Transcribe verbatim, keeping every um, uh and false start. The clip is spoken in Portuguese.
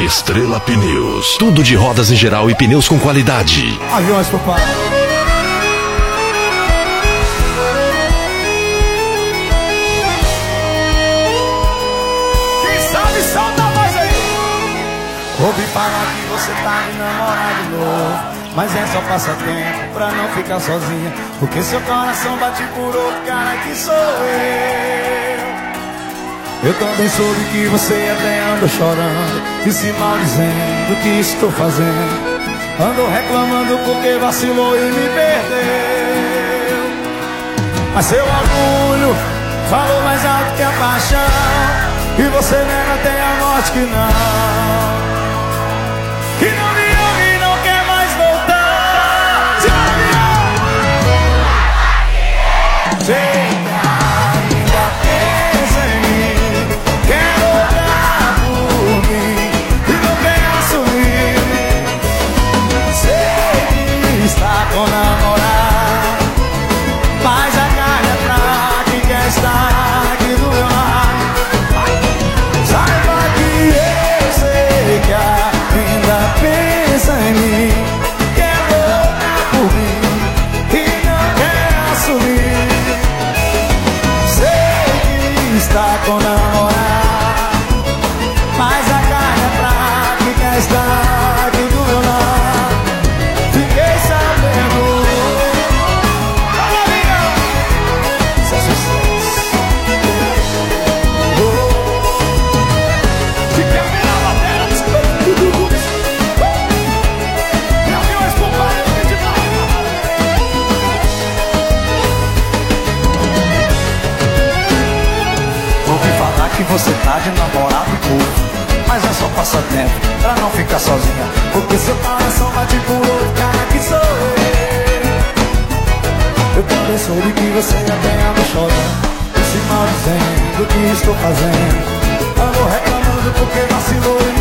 Estrela Pneus, tudo de rodas em geral e pneus com qualidade. Aviões pro pai. Quem sabe solta a voz aí. Ouvi falar que você tá de namorado novo, mas é só passatempo pra não ficar sozinha, porque seu coração bate por outro cara que sou eu. Eu também soube que você até anda chorando e se maldizendo do que estou fazendo. Ando reclamando porque vacilou e me perdeu. Mas seu orgulho falou mais alto que a paixão, e você nega até a morte que não, que não me ama e não quer mais voltar. Se não me ama, sei. Está com namorado, mas a carne é fraca e quer estar aqui do meu lado. Saiba que eu sei que ainda pensa em mim, que é louca por mim e não quer assumir. Sei que está com namorado, mas a carne é fraca e quer estar aqui do meu lado. Que você tá de namorado novo, mas é só passatempo pra não ficar sozinha, porque seu coração bate por outro cara que sou eu. Eu também soube que você até anda chorando e se maldizendo do que estou fazendo. Ando reclamando porque vacilou.